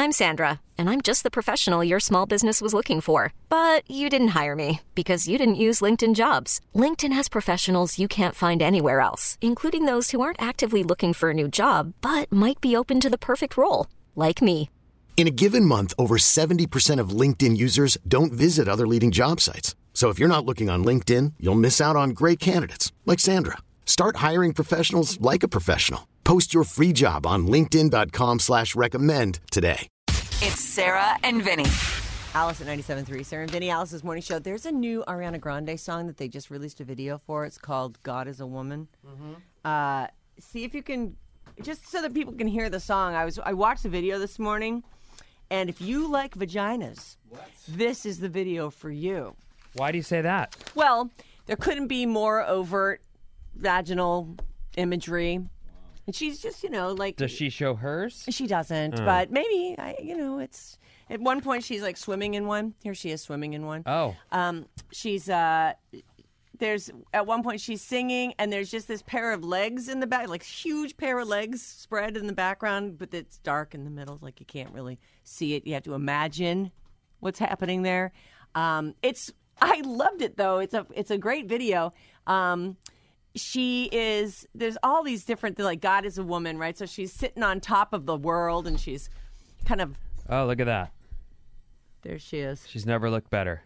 I'm Sandra, and I'm just the professional your small business was looking for. But you didn't hire me because you didn't use LinkedIn Jobs. LinkedIn has professionals you can't find anywhere else, including those who aren't actively looking for a new job, but might be open to the perfect role, like me. In a given month, over 70% of LinkedIn users don't visit other leading job sites. So if you're not looking on LinkedIn, you'll miss out on great candidates like Sandra. Start hiring professionals like a professional. Post your free job on linkedin.com/recommend today. It's Sarah and Vinny. Alice at 97.3, Sarah and Vinny, Alice's Morning Show. There's a new Ariana Grande song that they just released a video for. It's called God is a Woman. See if you can, just so that people can hear the song. I watched the video this morning, and if you like vaginas, this is the video for you. Why do you say that? Well, there couldn't be more overt vaginal imagery. And she's just, like... Does she show hers? She doesn't, but maybe, it's... At one point, she's, like, swimming in one. Here she is swimming in one. Oh. There's... At one point, she's singing, and there's just this pair of legs in the back, like, huge pair of legs spread in the background, but it's dark in the middle, like, you can't really see it. You have to imagine what's happening there. I loved it, though. It's a great video. There's all these different, like, God is a woman, right? So she's sitting on top of the world, and she's kind of... Oh, look at that. There she is. She's never looked better.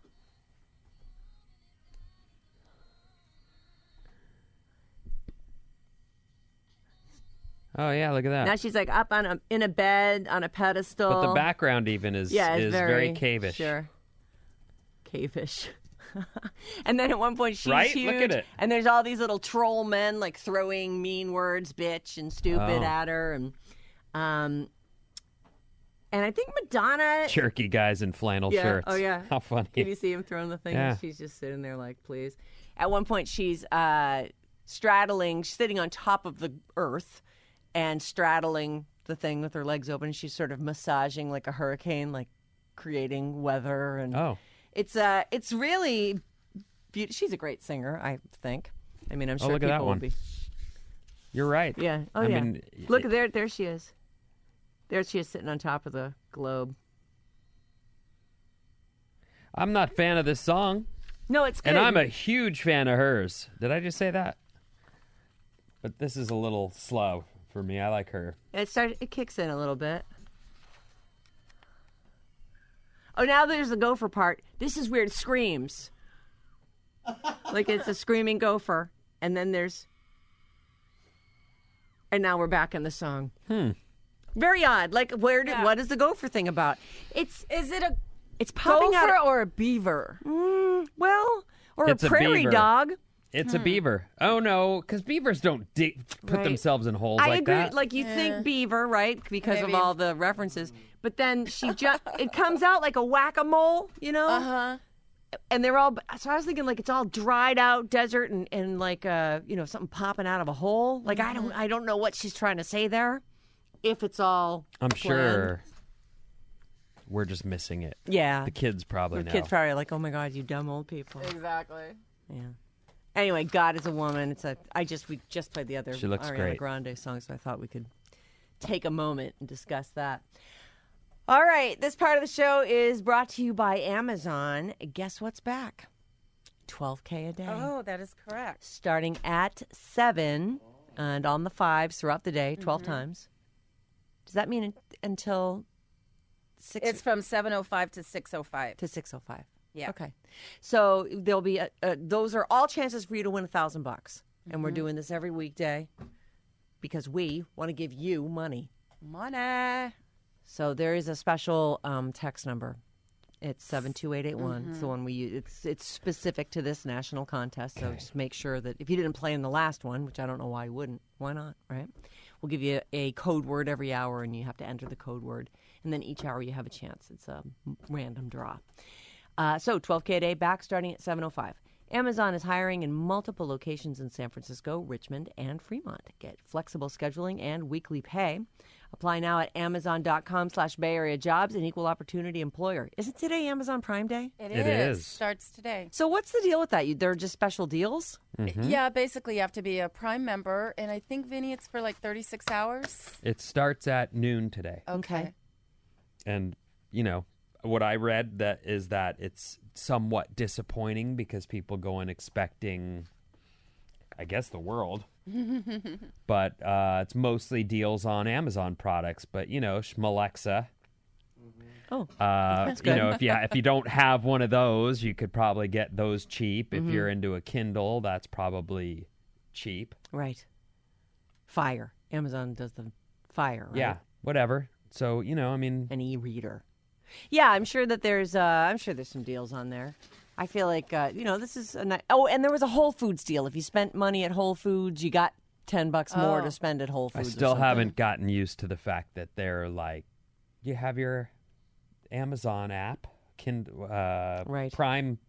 Oh, yeah, look at that. Now she's, like, up in a bed on a pedestal. But the background even is very cavish. Sure. Cavish. And then at one point she's right? huge. Look at it. And there's all these little troll men, like, throwing mean words, bitch and stupid at her. And I think Madonna... Jerky guys in flannel shirts. Oh, yeah. How funny. Did you see him throwing the thing? Yeah. She's just sitting there like, please. At one point, she's sitting on top of the earth and straddling the thing with her legs open. She's sort of massaging like a hurricane, like creating weather. And it's really beautiful. She's a great singer, I think. I mean, I'm sure look at that people will one. be. You're right. Yeah. Oh, I yeah. mean, Look, there she is. There she is sitting on top of the globe. I'm not a fan of this song. No, it's good. And I'm a huge fan of hers. Did I just say that? But this is a little slow for me. I like her. It kicks in a little bit. Oh, now there's the gopher part. This is weird. Screams. Like it's a screaming gopher. And then there's... And now we're back in the song. Very odd. Like, what is the gopher thing about? Is it a popping gopher out or a beaver? Or It's a prairie beaver. dog. It's a beaver. Oh, no, because beavers don't put themselves in holes I like agree. that. Like, you think beaver, right? Because Maybe. of all the references. But then it comes out like a whack-a-mole, Uh-huh. And they're all, so I was thinking like it's all dried out desert and like, something popping out of a hole. Like, I don't know what she's trying to say there. If it's all I'm planned. sure we're just missing it. Yeah. The kids probably The know. kids probably are like, oh my God, you dumb old people. Exactly. Yeah. Anyway, God is a Woman. We just played the other She looks Ariana great. Grande song, so I thought we could take a moment and discuss that. All right, this part of the show is brought to you by Amazon. Guess what's back? $12K a day. Oh, that is correct. Starting at 7 and on the 5s throughout the day, 12 times. Does that mean until 6? It's from 7:05 to 6:05. To 6:05. Yeah. Okay. So there'll be those are all chances for you to win $1,000, and we're doing this every weekday because we want to give you money. Money. So there is a special text number. It's 72881. It's the one we use. It's specific to this national contest. So just make sure that if you didn't play in the last one, which I don't know why you wouldn't, why not, right? We'll give you a code word every hour, and you have to enter the code word. And then each hour you have a chance. It's a random draw. So $12K a day back starting at 7:05. Amazon is hiring in multiple locations in San Francisco, Richmond, and Fremont. Get flexible scheduling and weekly pay. Apply now at Amazon.com/Bay Area Jobs, an equal opportunity employer. Isn't today Amazon Prime Day? It It is. is. Starts today. So what's the deal with that? They're just special deals? Yeah, basically you have to be a Prime member, and I think, Vinny, it's for like 36 hours. It starts at noon today. Okay. And, you know, what I read that it's somewhat disappointing because people go in expecting, I guess, the world. But it's mostly deals on Amazon products. But, you know, Schmalexa. Oh, that's good. You know, if you don't have one of those, you could probably get those cheap. If you're into a Kindle, that's probably cheap. Right. Fire. Amazon does the Fire, right? Yeah, whatever. So, you know, I mean, An e-reader. Yeah, I'm sure that there's some deals on there. I feel like you know, this is a nice. Oh, and there was a Whole Foods deal. If you spent money at Whole Foods, you got $10 more to spend at Whole I Foods. still haven't gotten used to the fact that they're like, you have your Amazon app, Right. Prime.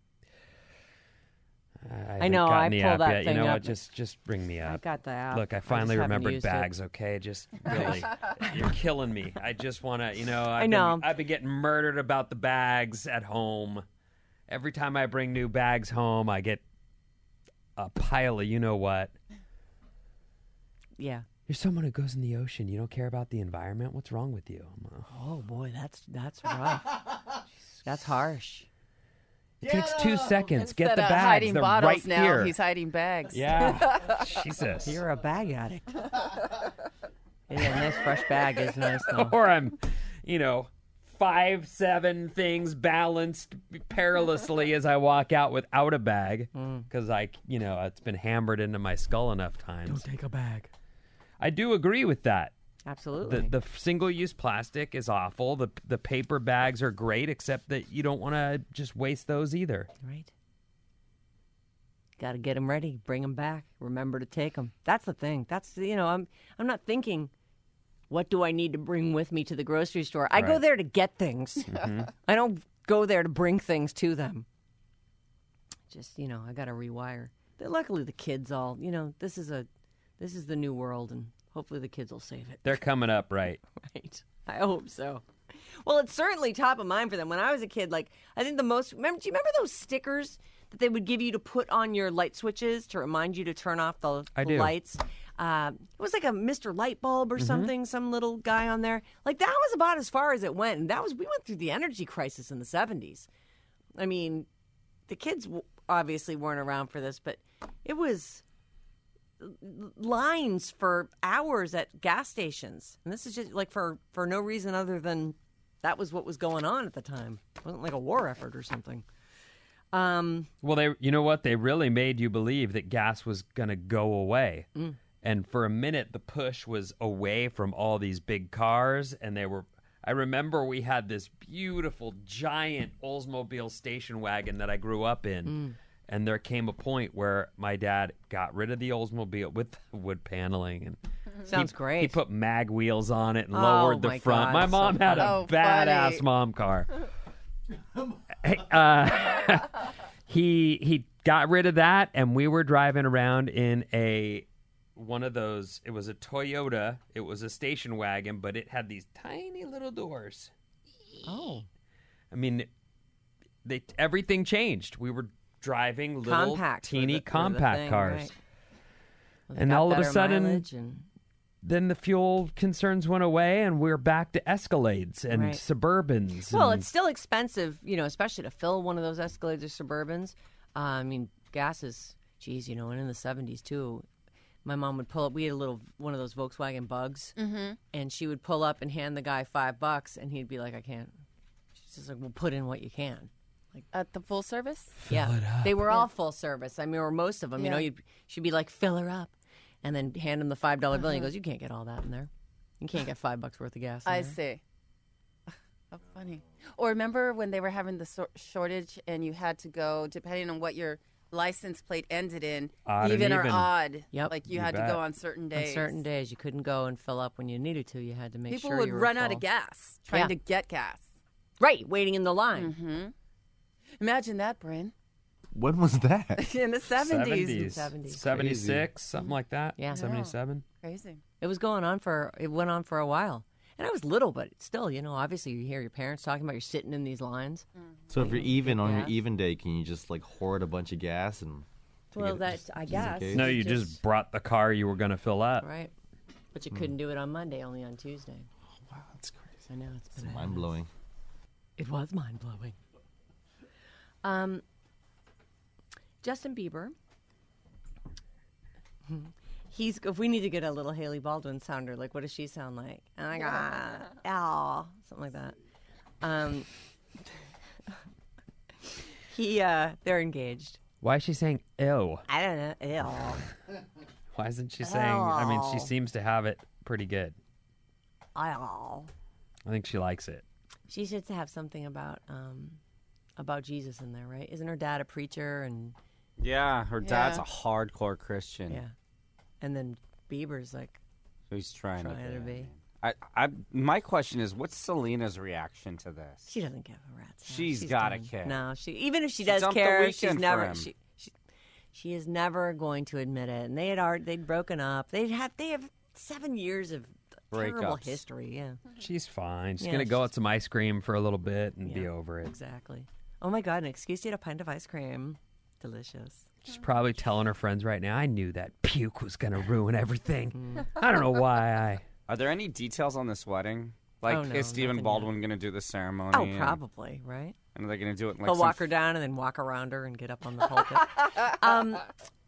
I know, Gotten I the pulled app that yet. thing You know up. what? Just bring me up. I got the app. Look, I just finally haven't remembered used it. bags. Okay, just really, you're killing me. I just want to, you know. I know. I've been getting murdered about the bags at home. Every time I bring new bags home, I get a pile of you know what. Yeah. You're someone who goes in the ocean. You don't care about the environment. What's wrong with you? Oh boy, that's rough. That's harsh. It takes 2 seconds. Get Instead the of bags. hiding They're bottles right now, here. he's hiding bags. Yeah. Jesus. You're a bag addict. Yeah, a nice fresh bag is nice though. Or I'm, you know, 5-7 things balanced perilously as I walk out without a bag because you know, it's been hammered into my skull enough times. Don't take a bag. I do agree with that. Absolutely. The single-use plastic is awful. The paper bags are great, except that you don't want to just waste those either. Right. Got to get them ready. Bring them back. Remember to take them. That's the thing. That's, you know, I'm not thinking, what do I need to bring with me to the grocery store? I go Right. there to get things. I don't go there to bring things to them. Just, you know, I got to rewire. But luckily, the kids all, you know, this is the new world, and hopefully the kids will save it. They're coming up right. Right. I hope so. Well, it's certainly top of mind for them. When I was a kid, like, I think do you remember those stickers that they would give you to put on your light switches to remind you to turn off the do. lights? It was like a Mr. Light Bulb or something, some little guy on there. Like, that was about as far as it went. And we went through the energy crisis in the 70s. I mean, the kids obviously weren't around for this, but it was lines for hours at gas stations, and this is just like for no reason other than that was what was going on at the time. It wasn't like a war effort or something. Well, you know what? They really made you believe that gas was going to go away. And for a minute, the push was away from all these big cars, and I remember we had this beautiful, giant Oldsmobile station wagon that I grew up in. And there came a point where my dad got rid of the Oldsmobile with the wood paneling, and Sounds great. He put mag wheels on it and Oh, lowered the my front. God, My so mom had a funny. Oh, badass funny. mom car. He got rid of that, and we were driving around in one of those. It was a Toyota. It was a station wagon, but it had these tiny little doors. Oh, I mean, everything changed. We were driving little compact, teeny were the compact thing, cars. right. Well, they And got all of a better sudden, mileage and- then the fuel concerns went away, and we're back to Escalades and Right. Suburbans. Well, and- it's still expensive, you know, especially to fill one of those Escalades or Suburbans. I mean, gas is, geez, you know, and in the 70s too. My mom would pull up. We had one of those Volkswagen Bugs, and she would pull up and hand the guy $5, and he'd be like, "I can't." She's just like, "Well, put in what you can." At the full service? Yeah, they were all full service. I mean, or most of them. You Yeah. know, she'd be like, "Fill her up," and then hand him the $5 bill. And he goes, "You can't get all that in there. You can't get $5 worth of gas." In I there." see. How funny. Or remember when they were having the shortage and you had to go, depending on what your license plate ended in, Odd and even or even. odd. Yep. Like you You had bet. to go on certain days. On certain days, you couldn't go and fill up when you needed to. You had to make People sure would you were run out full. of gas trying Yeah. to get gas. Right, waiting in the line. Mm-hmm. Imagine that, Bryn. When was that? In the 70s. 70s. 76, something like that. Yeah. 77. Crazy. It went on for a while. And I was little, but still, you know, obviously you hear your parents talking about you're sitting in these lines. So if you're even on your gas. even day, can you just like hoard a bunch of gas and? to Well, get it that's, just I in guess. case? No, you just brought the car you were going to fill up. Right. But you couldn't do it on Monday, only on Tuesday. Wow, that's crazy. I know it's bananas. Mind blowing. It was mind blowing. Justin Bieber. We need to get a little Haley Baldwin sounder. Like, what does she sound like? Oh my God. Ow. Something like that. They're engaged. Why is she saying ew? I don't know. Ew. Why isn't she saying? I mean, she seems to have it pretty good. Ew. I think she likes it. She should have something about Jesus in there, right? Isn't her dad a preacher? And yeah, her dad's a hardcore Christian. yeah, and then Bieber's like He's trying to be. My question is, what's Selena's reaction to this? She doesn't give a rat's ass. She's got to care. No, even if she She does dumped The care, Weeknd she's for never. him. She is never going to admit it. And they'd broken up. They have 7 years of terrible Breakups. history. Yeah, She's fine. She's Yeah, gonna go out some ice cream for a little bit and be Yeah. over it. exactly. Oh my God! An excuse to eat a pint of ice cream. Delicious. She's probably telling her friends right now, I knew that puke was going to ruin everything. I don't know why Are there any details on this wedding? Like, Oh, no, is Stephen nothing Baldwin going to do the ceremony? Oh, probably, right? And are they going to do it in, like, He'll some walk her down and then walk around her and get up on the pulpit.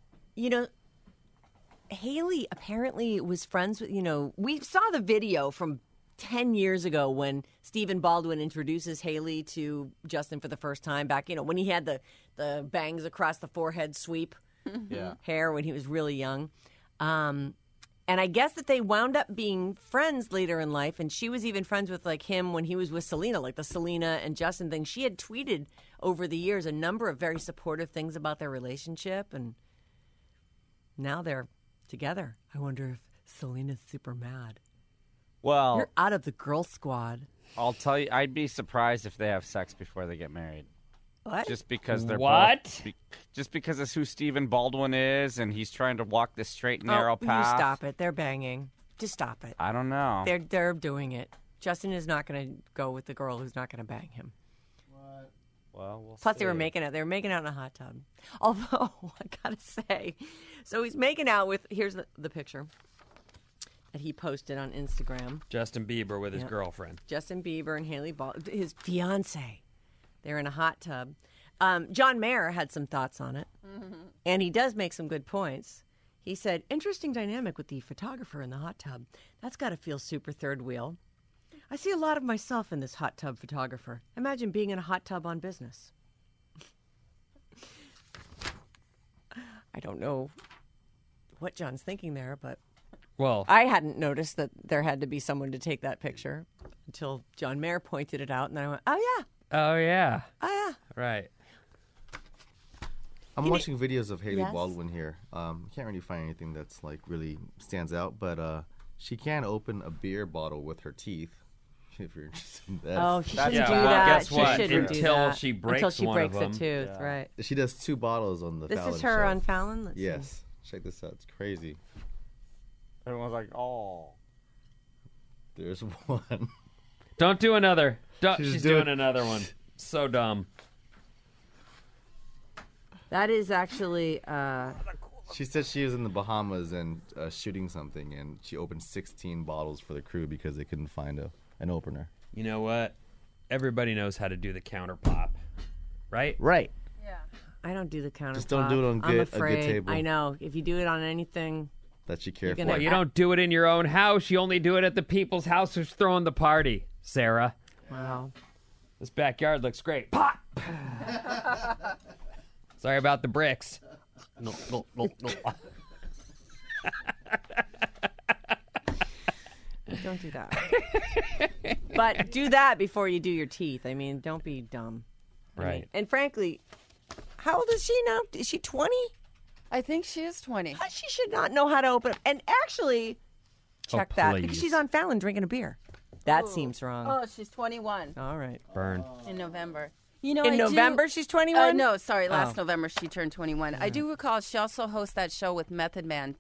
Haley apparently was friends with, we saw the video from 10 years ago when Stephen Baldwin introduces Haley to Justin for the first time back, when he had the bangs across the forehead sweep hair when he was really young. And I guess that they wound up being friends later in life, and she was even friends with like him when he was with Selena, like the Selena and Justin thing. She had tweeted over the years a number of very supportive things about their relationship, and now they're together. I wonder if Selena's super mad. Well, You're out of the girl squad. I'll tell you, I'd be surprised if they have sex before they get married. What? Just because they're What? just because it's who Stephen Baldwin is, and he's trying to walk this straight and narrow path. You stop it. They're banging. Just stop it. I don't know. They're doing it. Justin is not going to go with the girl who's not going to bang him. Well, we'll Plus, see. they were making out. They were making out in a hot tub. Although, I gotta say, so he's making out with. Here's the picture that he posted on Instagram. Justin Bieber with his Yeah. girlfriend. Justin Bieber and Haley Baldwin, his fiance. They're in a hot tub. John Mayer had some thoughts on it, and he does make some good points. He said, "Interesting dynamic with the photographer in the hot tub. That's got to feel super third wheel. I see a lot of myself in this hot tub photographer. Imagine being in a hot tub on business." I don't know what John's thinking there, but Well, I hadn't noticed that there had to be someone to take that picture until John Mayer pointed it out, and then I went, "Oh yeah, oh yeah, yeah." right. I'm watching videos of Haley Yes. Baldwin here. Can't really find anything that's like really stands out, but she can open a beer bottle with her teeth. If you're interested in that. Oh, she shouldn't yeah, do well, that. guess She what? shouldn't do Until that. she breaks Until she one breaks of a them. tooth, right? She does 2 bottles on the This Fallon is her show. on Fallon? Let's see. Yes. Check this out. It's crazy. Everyone's like, oh. There's one. Don't do another. She's She's doing- doing another one. So dumb. That is actually, She said she was in the Bahamas and shooting something, and she opened 16 bottles for the crew because they couldn't find an opener. You know what? Everybody knows how to do the counter pop, right? Right. I don't do the counter Just don't pop. do it on I'm a good afraid. table. I know. If you do it on anything, That you care You're for. gonna- Well, you don't do it in your own house. You only do it at the people's house who's throwing the party, Sarah. wow. This backyard looks great. Pop! Sorry about the bricks. No. Don't do that. But do that before you do your teeth. I mean, don't be dumb. I mean, Right. and frankly, how old is she now? Is she 20? I think she is 20. She should not know how to open up. And actually, check that because please. she's on Fallon drinking a beer. That seems wrong. Oh, she's 21 All right. Burn. in November. You know, In I November, she's 21? No, sorry, last Oh. November she turned 21. I do recall she also hosts that show with Method Man.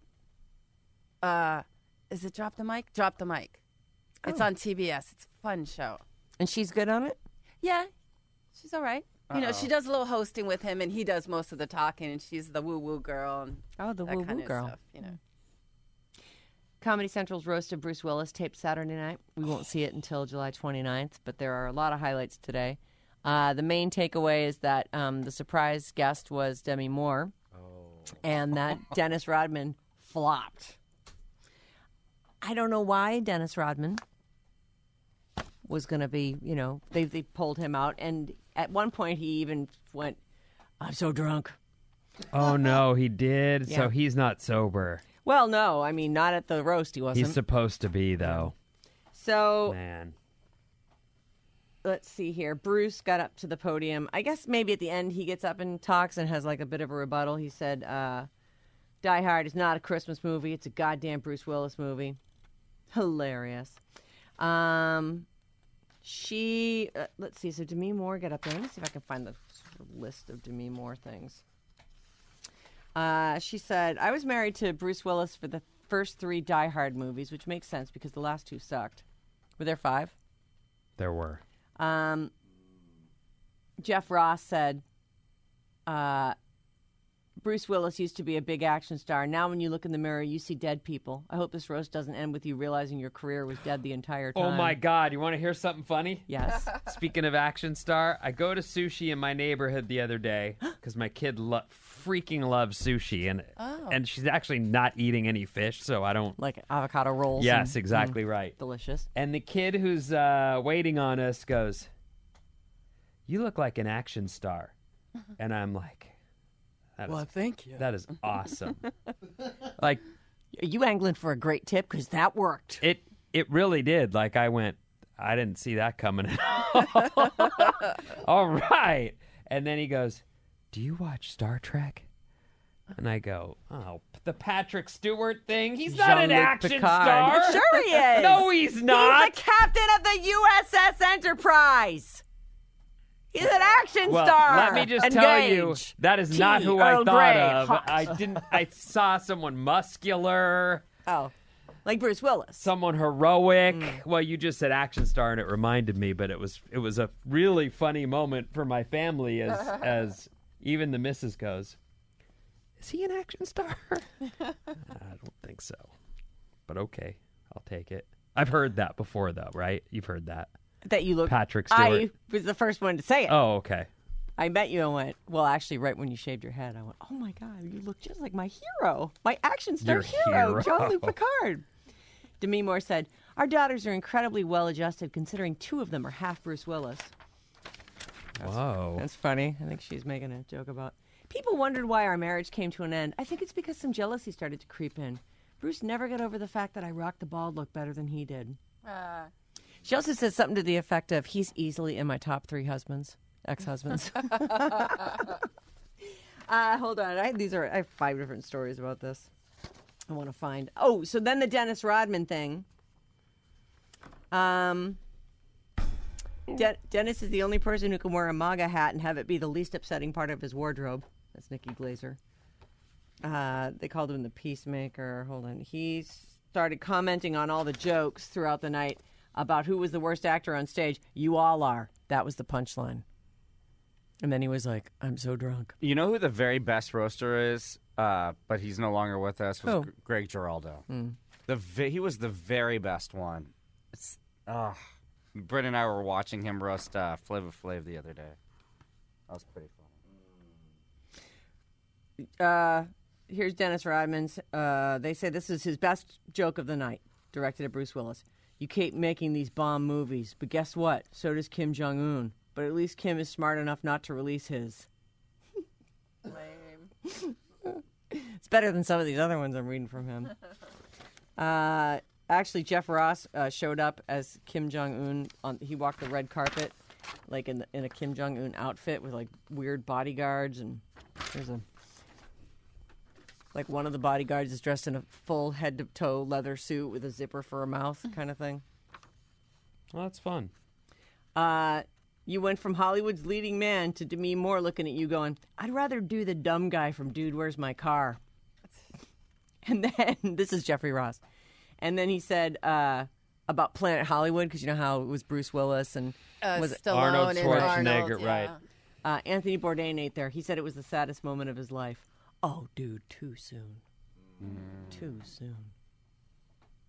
Is it Drop the Mic? Drop the Mic. It's on TBS. It's a fun show. And she's good on it? Yeah, she's all right. You know, she does a little hosting with him, and he does most of the talking, and she's the woo-woo girl and Oh, the that woo-woo kind of girl. stuff, you know. Comedy Central's roast of Bruce Willis taped Saturday night. We won't see it until July 29th, but there are a lot of highlights today. The main takeaway is that the surprise guest was Demi Moore, and that Dennis Rodman flopped. I don't know why Dennis Rodman was going to be, they pulled him out. And at one point he even went, "I'm so drunk." Oh, no, he did? Yeah. So he's not sober. Well, no, I mean, not at the roast he wasn't. He's supposed to be, though. So, Man. let's see here. Bruce got up to the podium. I guess maybe at the end he gets up and talks and has like a bit of a rebuttal. He said, Die Hard is not a Christmas movie. It's a goddamn Bruce Willis movie. Hilarious. Let's see. So Demi Moore got up there. Let me see if I can find the list of Demi Moore things. She said, "I was married to Bruce Willis for the first 3 Die Hard movies, which makes sense because the last 2 sucked." Were there 5? There were. Jeff Ross said, "Bruce Willis used to be a big action star. Now when you look in the mirror, you see dead people. I hope this roast doesn't end with you realizing your career was dead the entire time." Oh, my God. You want to hear something funny? Yes. Speaking of action star, I go to sushi in my neighborhood the other day because my kid freaking loves sushi. And she's actually not eating any fish, so I don't... Like avocado rolls. Yes, exactly right. Delicious. And the kid who's waiting on us goes, "You look like an action star." And I'm like... Thank you. That is awesome. Like, Are you angling for a great tip? Because that worked. it really did. Like, I didn't see that coming at all. All right. And then he goes, "Do you watch Star Trek?" And I go, "Oh, the Patrick Stewart thing? He's not an Jean-Luc action Picard. star." Sure he is. No, he's not. He's the captain of the USS Enterprise. He's an action Well, star. let me just tell you, that is not who I Earl thought Grey, of. hot. I saw someone muscular, Oh, like Bruce Willis. someone heroic. Well, you just said action star, and it reminded me, but it was a really funny moment for my family as even the missus goes, "Is he an action star?" I don't think so, but okay, I'll take it. I've heard that before, though, right? You've heard that. That you look. Patrick Stewart. I was the first one to say it. Oh, okay. I met you and went, well, actually, right when you shaved your head, I went, "Oh my God, you look just like my hero, my action star Your hero, hero. Jean-Luc Picard." Demi Moore said, "Our daughters are incredibly well adjusted considering 2 of them are half Bruce Willis." Whoa. That's funny. I think she's making a joke about. People wondered why our marriage came to an end. I think it's because some jealousy started to creep in. Bruce never got over the fact that I rocked the bald look better than he did. She also said something to the effect of, "He's easily in my top 3 ex-husbands. Hold on. I have 5 different stories about this. I want to find. Oh, so then the Dennis Rodman thing. Dennis is the only person who can wear a MAGA hat and have it be the least upsetting part of his wardrobe. That's Nikki Glazer. They called him the Peacemaker. Hold on. He started commenting on all the jokes throughout the night about who was the worst actor on stage. "You all are." That was the punchline. And then he was like, "I'm so drunk." You know who the very best roaster is, but he's no longer with us, was Who? Greg Giraldo. He was the very best one. Britt and I were watching him roast Flava Flav the other day. That was pretty funny. Here's Dennis Rodman's. They say this is his best joke of the night, directed at Bruce Willis. "You keep making these bomb movies, but guess what? So does Kim Jong-un. But at least Kim is smart enough not to release his." Lame. It's better than some of these other ones I'm reading from him. Actually, Jeff Ross showed up as Kim Jong-un. He walked the red carpet, like in a Kim Jong-un outfit with like weird bodyguards, and there's one of the bodyguards is dressed in a full head-to-toe leather suit with a zipper for a mouth, kind of thing. Well, that's fun. You went from Hollywood's leading man to Demi Moore looking at you going, "I'd rather do the dumb guy from Dude, Where's My Car?" And then, this is Jeffrey Ross. And then he said about Planet Hollywood, because you know how it was Bruce Willis and was it Stallone Arnold and Schwarzenegger, Arnold, right. yeah. Anthony Bourdain ate there. He said it was the saddest moment of his life. Oh, dude, too soon. Too soon.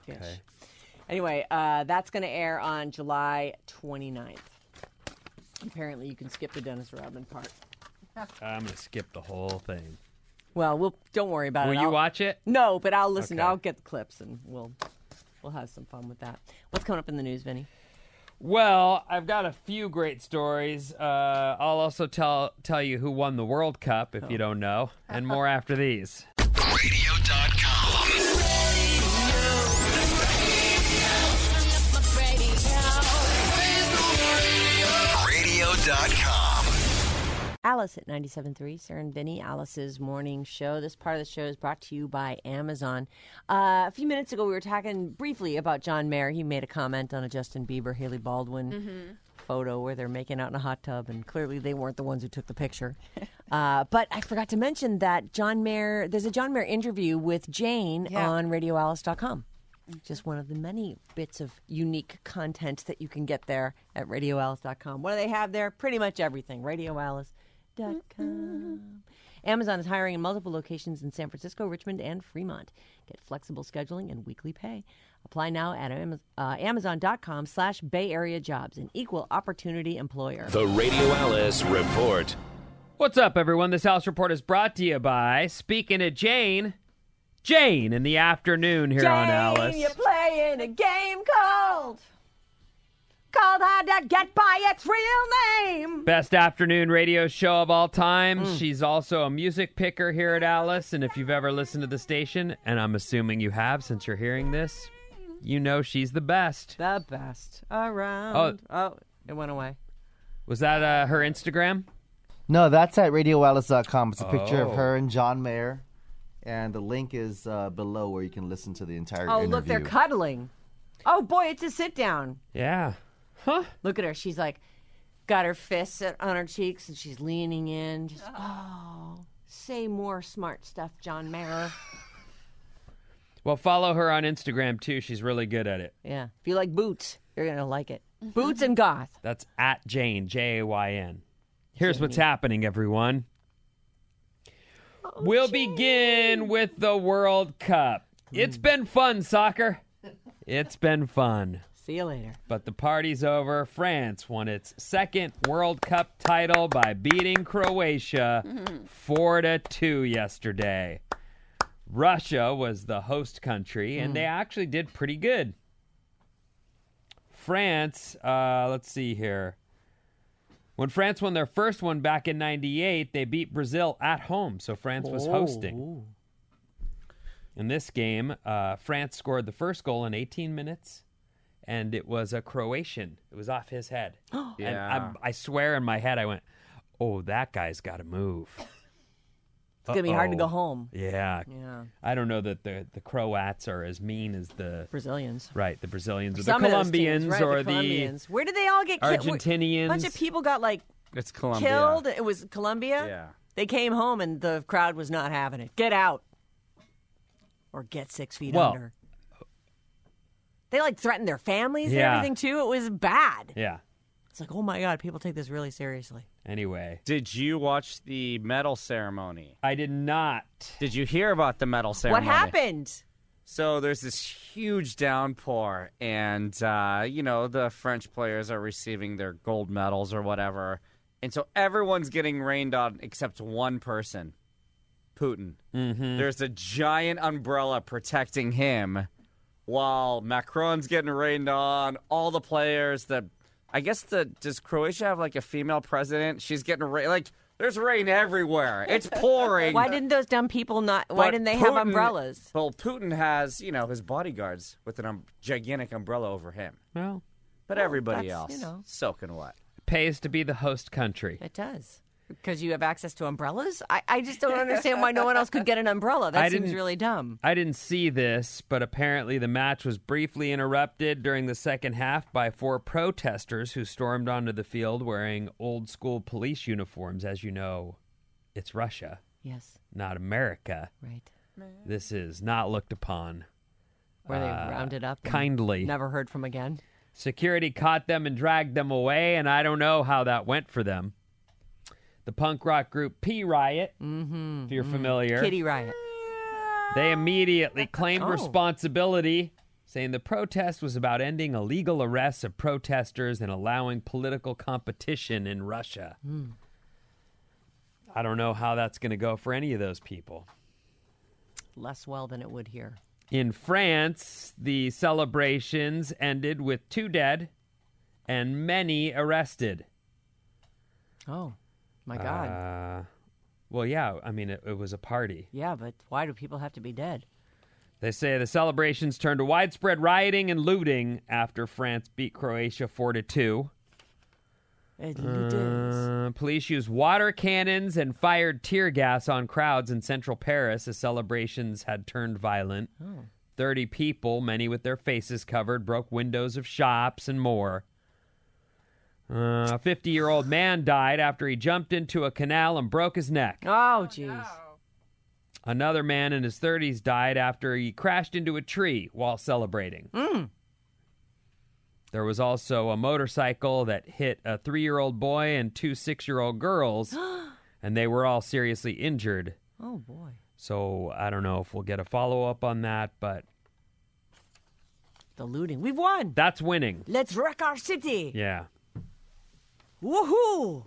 Fish. Okay. Anyway, that's going to air on July 29th. Apparently, you can skip the Dennis Rodman part. I'm going to skip the whole thing. Well, don't worry about it. Will you watch it? No, but I'll listen. Okay. I'll get the clips, and we'll have some fun with that. What's coming up in the news, Vinny? Well, I've got a few great stories. I'll also tell you who won the World Cup, if you don't know, and more after these. Radio.com. Radio.com. Alice at 97.3, Sarah and Vinny, Alice's morning show. This part of the show is brought to you by Amazon. A few minutes ago, we were talking briefly about John Mayer. He made a comment on a Justin Bieber, Haley Baldwin photo where they're making out in a hot tub, and clearly they weren't the ones who took the picture. But I forgot to mention that John Mayer, there's a John Mayer interview with Jane on RadioAlice.com. Just one of the many bits of unique content that you can get there at RadioAlice.com. What do they have there? Pretty much everything. RadioAlice.com. Amazon is hiring in multiple locations in San Francisco, Richmond, and Fremont. Get flexible scheduling and weekly pay. Apply now at Amazon.com/Bay Area Jobs, an equal opportunity employer. The Radio Alice Report. What's up, everyone? This Alice Report is brought to you by, speaking of Jane in the afternoon here on Alice. You're playing a game called Hard to Get By Its Real Name. Best afternoon radio show of all time. She's also a music picker here at Alice, and if you've ever listened to the station, and I'm assuming you have since you're hearing this, you know she's the best. The best around. Oh, it went away. Was that her Instagram? No, that's at RadioAlice.com. It's a picture of her and John Mayer. And the link is below where you can listen to the entire interview. Oh, look, they're cuddling. Oh, boy, it's a sit-down. Yeah. Huh? Look at her. She's like, got her fists on her cheeks, and she's leaning in. Just, say more smart stuff, John Mayer. Well, follow her on Instagram, too. She's really good at it. Yeah. If you like boots, you're going to like it. Boots and goth. That's at Jane, Jayn. Here's what's happening, everyone. We'll begin with the World Cup. It's been fun, soccer. It's been fun. See you later. But the party's over. France won its second World Cup title by beating Croatia 4-2 yesterday. Russia was the host country, and they actually did pretty good. France, let's see here. When France won their first one back in 98, they beat Brazil at home, so France was hosting. In this game, France scored the first goal in 18 minutes, and it was a Croatian. It was off his head. And I swear in my head I went, oh, that guy's got to move. It's going to be hard to go home. Yeah. Yeah. I don't know that the Croats are as mean as the Brazilians. Right, the Brazilians or the Some of those Colombians teams, right, or the the Colombians. Where did they all get killed? Argentinians. A bunch of people got It's Colombia. killed. It was Colombia. Yeah. They came home and the crowd was not having it. Get out. Or get 6 feet Well, under. They threatened their families and Yeah. everything too. It was bad. Yeah. It's like, oh my God, people take this really seriously. Anyway, Did you watch the medal ceremony? I did not. Did you hear about the medal ceremony? What happened? So there's this huge downpour, and, the French players are receiving their gold medals or whatever. And so everyone's getting rained on except one person, Putin. Mm-hmm. There's a giant umbrella protecting him while Macron's getting rained on. All the players, does Croatia have a female president? She's getting rain. There's rain everywhere. It's pouring. Why didn't those dumb people why didn't they have umbrellas? Well, Putin has, his bodyguards with a gigantic umbrella over him. Well, But everybody that's, else, soaking wet. pays to be the host country. It does. Because you have access to umbrellas? I just don't understand why no one else could get an umbrella. That seems really dumb. I didn't see this, but apparently the match was briefly interrupted during the second half by 4 protesters who stormed onto the field wearing old-school police uniforms. As you know, it's Russia, Yes. not America. Right. This is not looked upon Where they rounded up and kindly. never heard from again. Security caught them and dragged them away, and I don't know how that went for them. The punk rock group P Riot, if you're familiar. Kitty Riot. They immediately claimed responsibility, saying the protest was about ending illegal arrests of protesters and allowing political competition in Russia. I don't know how that's going to go for any of those people. Less well than it would here. In France, the celebrations ended with 2 dead and many arrested. Oh, my God. Well, yeah, I mean, it was a party. Yeah, but why do people have to be dead? They say the celebrations turned to widespread rioting and looting after France beat Croatia 4-2. Police used water cannons and fired tear gas on crowds in central Paris as celebrations had turned violent. 30 people, many with their faces covered, broke windows of shops and more. A 50-year-old man died after he jumped into a canal and broke his neck. Oh, jeez. Another man in his 30s died after he crashed into a tree while celebrating. There was also a motorcycle that hit a 3-year-old boy and 2 6-year-old girls, and they were all seriously injured. Oh, boy. So I don't know if we'll get a follow-up on that, but... The looting. We've won. That's winning. Let's wreck our city. Yeah. Woohoo!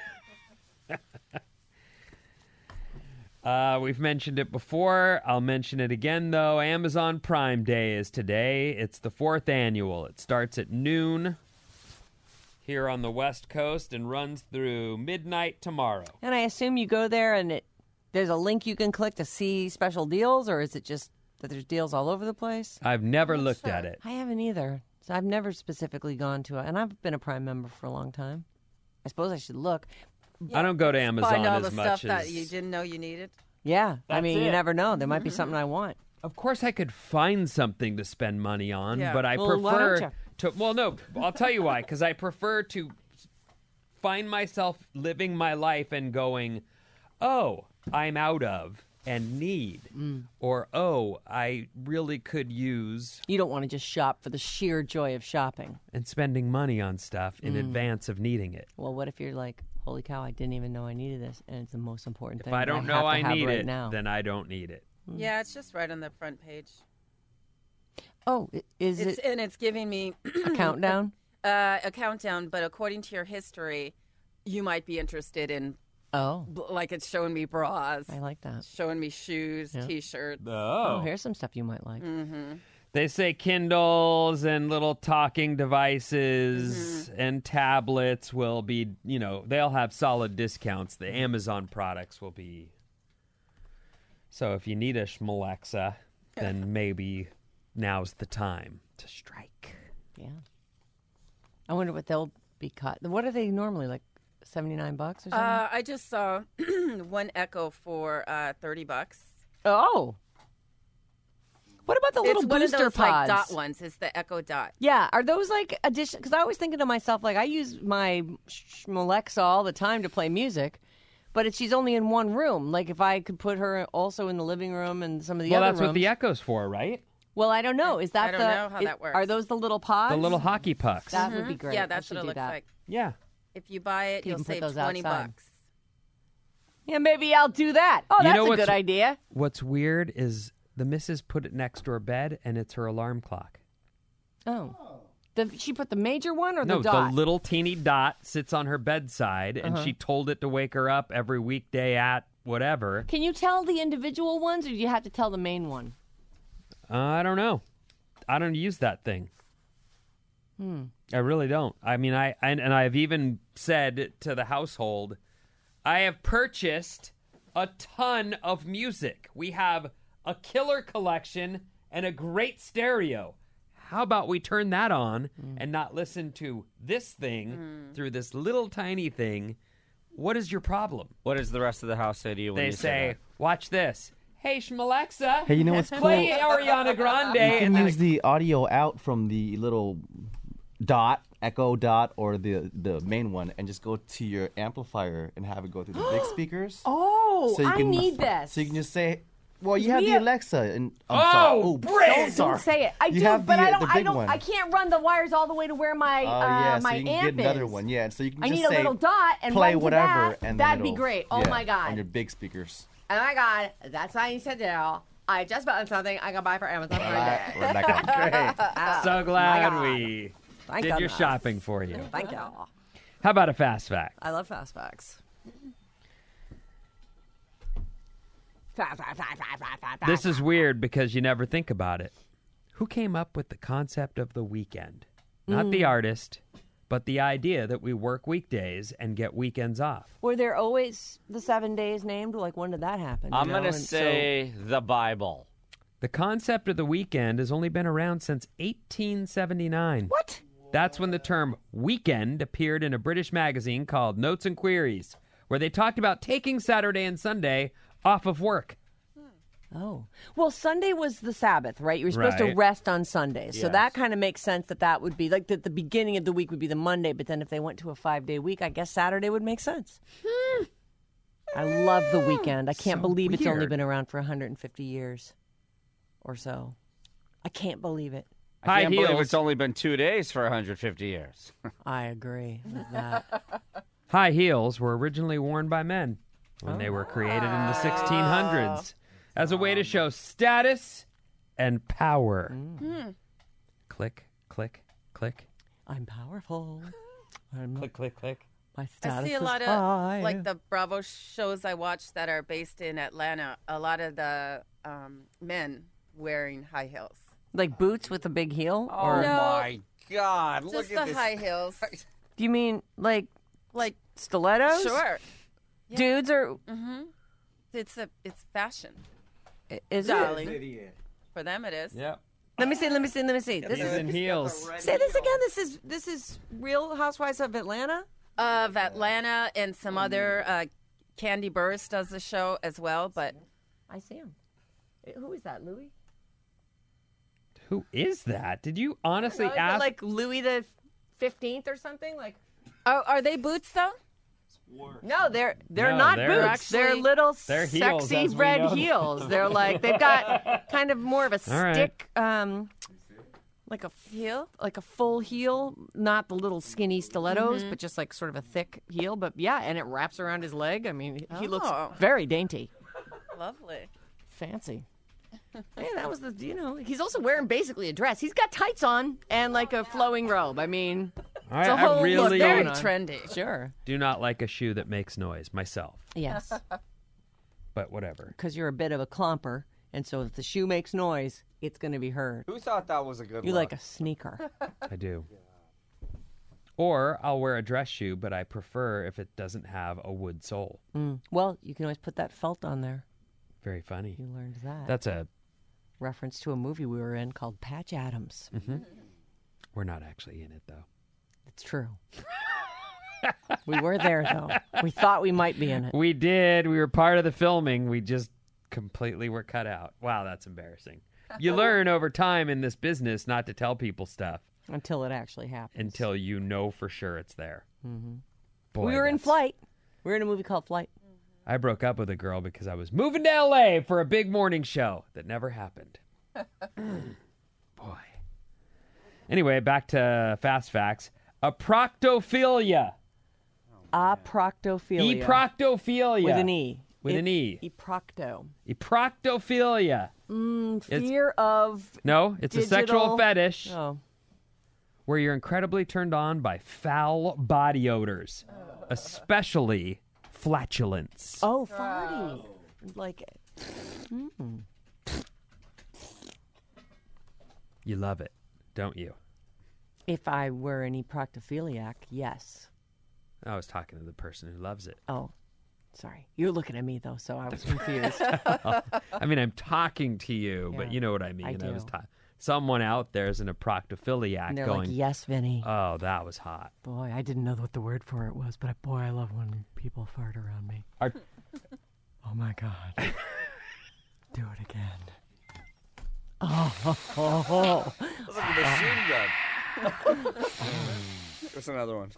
We've mentioned it before. I'll mention it again, though. Amazon Prime Day is today. It's the 4th annual. It starts at noon here on the West Coast and runs through midnight tomorrow. And I assume you go there and there's a link you can click to see special deals, or is it just that there's deals all over the place? I've never looked at it. I haven't either. So I've never specifically gone to it. And I've been a Prime member for a long time. I suppose I should look. I don't go to Amazon Find all as the much stuff as... that you didn't know you needed. Yeah. I mean, you it. never know. There might be something I want. Of course I could find something to spend money on, Yeah. but I Well, why prefer don't to... Well, no, I'll tell you why. Because I prefer to find myself living my life and going, oh, I'm out of and need. Or, oh, I really could use... You don't want to just shop for the sheer joy of shopping. And spending money on stuff in advance of needing it. Well, what if you're like, holy cow, I didn't even know I needed this, and it's the most important thing. If I don't know I need right it, now. then I don't need it. Yeah, it's just right on the front page. Oh, is it And it's giving me a countdown? a countdown, but according to your history, you might be interested in, Oh, like it's showing me bras, I like that. showing me shoes, T-shirts. Oh, here's some stuff you might like. They say Kindles and little talking devices and tablets will be, they'll have solid discounts. The Amazon products will be. So if you need a Schmalexa, then maybe now's the time to strike. Yeah. I wonder what they'll be cut. What are they normally, like $79 or something? I just saw one Echo for $30. Oh. What about the little It's one of booster those pods? like dot ones. It's the Echo Dot. Yeah, are those like addition? Because I always thinking to myself, like I use my Alexa all the time to play music, but she's only in one room. Like if I could put her also in the living room and some of the Well, other that's rooms. what the Echo's for, right? Well, I don't know. Is that I don't know how that works. Are those the little pods? The little hockey pucks. That would be great. Yeah, I that's should what it do looks that. like. Yeah. If you buy it, You you'll can put save those $20. outside. Yeah, maybe I'll do that. Oh, You that's know a what's- good idea. What's weird is the missus put it next to her bed, and it's her alarm clock. Oh. She put the major one or No, the dot? the little teeny dot sits on her bedside, and she told it to wake her up every weekday at whatever. Can you tell the individual ones, or do you have to tell the main one? I don't know. I don't use that thing. I really don't. I mean, I've even said to the household, I have purchased a ton of music. We have a killer collection and a great stereo. How about we turn that on and not listen to this thing through this little tiny thing? What is your problem? What does the rest of the house say to you when They you say, that? watch this. Hey, Schmalexa. Hey, you know what's cool? Play Ariana Grande. You can and then use the audio out from the little dot, Echo Dot, or the main one, and just go to your amplifier and have it go through the big speakers. Oh, So you I can- need this. So you can just say, well, you have We the have- Alexa. And Don't say it. I You do, have but the, I the don't. big one. I can't run the wires all the way to where my yeah, my so you can amp get another is. one. Yeah, so you can I just need a say, little dot and play run to whatever, that. and then That'd be it'll- great. Oh yeah, my god. on your big speakers. Oh my god, that's how you said it all. I just bought something I can buy for Amazon Rebecca. So glad God. we Thank did your goodness. shopping for you. Thank you. How about a fast fact? I love fast facts. This is weird because you never think about it. Who came up with the concept of the weekend? Not the artist, but the idea that we work weekdays and get weekends off. Were there always the 7 days named? Like, when did that happen? I'm you going know? to And say the Bible. The concept of the weekend has only been around since 1879. What? That's when the term weekend appeared in a British magazine called Notes and Queries, where they talked about taking Saturday and Sunday off of work. Oh. Well, Sunday was the Sabbath, right? You were supposed to Right. rest on Sundays. So Yes. that kind of makes sense that would be, like, the beginning of the week would be the Monday, but then if they went to a 5-day week, I guess Saturday would make sense. I love the weekend. I can't So believe it's only weird. been around for 150 years or so. I can't believe it. High I can't believe heels. it's only been 2 days for 150 years. I agree with that. High heels were originally worn by men when they were created in the 1600s as a way to show status and power. Click, click, click. I'm powerful. Click, click, click. My status I see a is lot of high. like the Bravo shows I watch that are based in Atlanta. A lot of the men wearing high heels. Like boots with a big heel? Oh, No. my God. Look Just at the this. high heels. Do you mean like Like stilettos? sure, Dudes are. it's fashion, Is it? darling. For them, it is. Yep. Let me see. This He's is. in heels. Say this again. This is Real Housewives of Atlanta. Of Atlanta and some other. Candy Burris does the show as well, but I see him. Who is that, Louis? Who is that? Did you honestly Is it ask? like Louis the 15th or something? Like are they boots though? no, they're No, not they're boots. They're actually- little They're heels, sexy as we red know. heels. They're like they've got kind of more of a All right. stick, like a heel, like a full heel, not the little skinny stilettos, but just like sort of a thick heel. But yeah, and it wraps around his leg. I mean, he looks Oh. very dainty, Lovely. fancy. Yeah, that was he's also wearing basically a dress. He's got tights on and like a flowing robe. I mean, I, it's a I whole really look Very going on. trendy. Sure. do not like a shoe that makes noise myself, Yes, but whatever. because you're a bit of a clomper, and so if the shoe makes noise, it's going to be heard. Who thought that was a good You look? like a sneaker. I do. Or I'll wear a dress shoe, but I prefer if it doesn't have a wood sole. Well, you can always put that felt on there. Very funny. You learned that. That's a. reference to a movie we were in called Patch Adams. We're not actually in it though. It's true. We were there, though. We thought we might be in it. We did. We were part of the filming. We just completely were cut out. Wow, that's embarrassing. You learn over time in this business not to tell people stuff Until it actually happened. until you know for sure it's there. Boy, we were in that's- Flight. We were in a movie called Flight. I broke up with a girl because I was moving to LA for a big morning show that never happened. Boy. Anyway, back to fast facts. Proctophilia. Proctophilia. Proctophilia. With an E. With an E. Procto. Proctophilia. Fear of... No, it's a sexual Digital- fetish Oh. where you're incredibly turned on by foul body odors, especially flatulence. Oh, farty. Like it. You love it, don't you? If I were any proctophiliac, yes. I was talking to the person who loves it. Oh, sorry. You're looking at me, though, so I was confused. I mean, I'm talking to you, but Yeah, you know what I mean. I was do. someone out there is in a proctophiliac And they're going, like, yes, Vinny. oh, that was hot. Boy, I didn't know what the word for it was, but boy, I love when people fart around me. Are- Oh my God. Do it again. Oh. Looks like a machine gun. What's another one?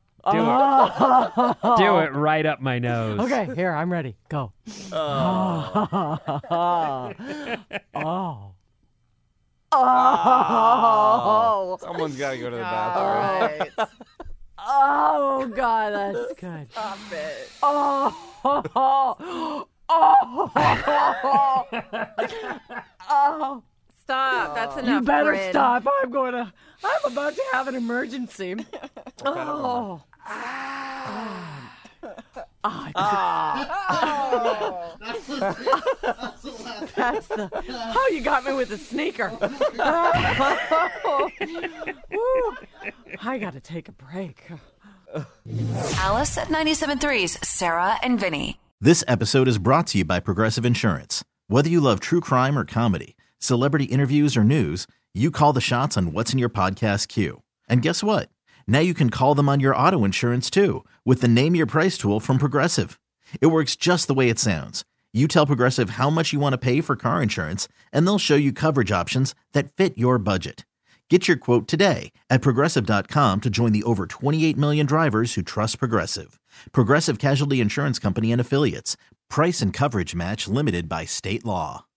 Do it right up my nose. Okay, here, I'm ready. Go. Oh. Oh. Someone's got to go to the bathroom. Right. Oh, God, that's good. Stop it. Oh. Oh. Stop. That's enough. You better Bryn. stop. I'm about to have an emergency. Oh. That's the. Oh, you got me with a sneaker. Woo. I got to take a break. Alice at 97.3's Sarah and Vinny. This episode is brought to you by Progressive Insurance. Whether you love true crime or comedy, celebrity interviews or news, you call the shots on what's in your podcast queue. And guess what? Now you can call them on your auto insurance too with the Name Your Price tool from Progressive. It works just the way it sounds. You tell Progressive how much you want to pay for car insurance, and they'll show you coverage options that fit your budget. Get your quote today at Progressive.com to join the over 28 million drivers who trust Progressive. Progressive Casualty Insurance Company and Affiliates. Price and coverage match limited by state law.